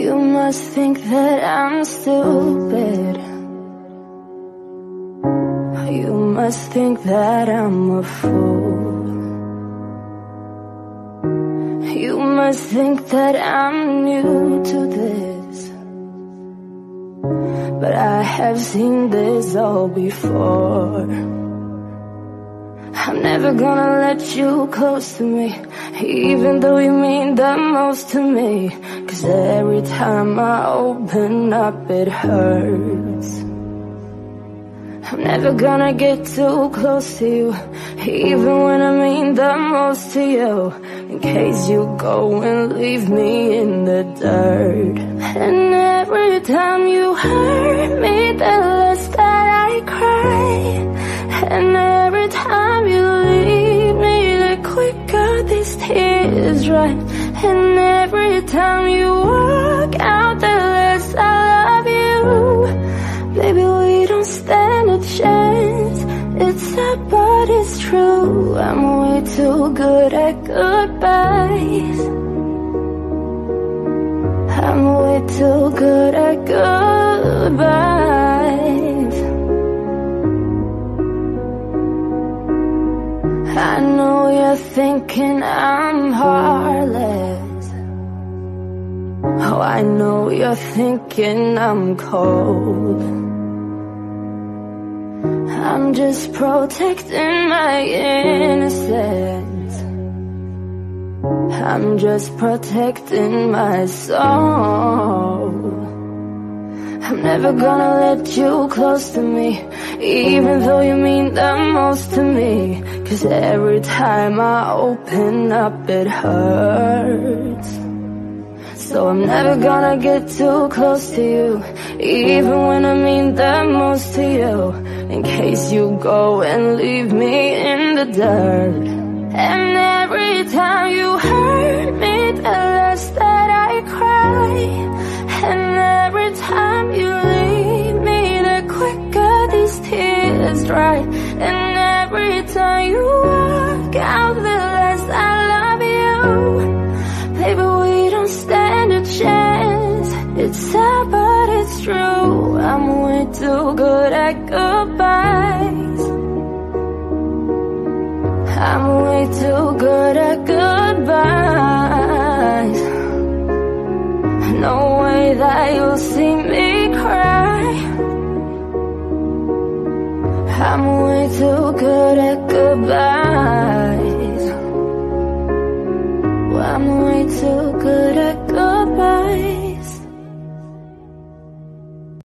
You must think that I'm stupid. You must think that I'm a fool. You must think that I'm new to this, but I have seen this all before. I'm never gonna let you close to me, even though you mean the most to me. 'Cause every time I open up it hurts. I'm never gonna get too close to you, even when I mean the most to you, in case you go and leave me in the dirt. And every time you hurt me, the less that I cry. And every time you leave me, the quicker these tears dry. And every time you walk out, the less I love you. Baby, we don't stand a chance. It's sad, but it's true. I'm way too good at goodbyes. I'm way too good at goodbyes. I know you're thinking I'm heartless. Oh, I know you're thinking I'm cold. I'm just protecting my innocence. I'm just protecting my soul. I'm never gonna let you close to me, even though you mean the most to me. 'Cause every time I open up it hurts. So I'm never gonna get too close to you, even when I mean the most to you, in case you go and leave me in the dirt. And every time you hurt me, the less that I cry. And every time you leave me, the quicker these tears dry. And every time you walk out, the less I love you. Baby, we don't stand a chance. It's sad, but it's true. I'm way too good at goodbyes. I'm way too good at goodbyes. No way that you'll see me cry. I'm way too good at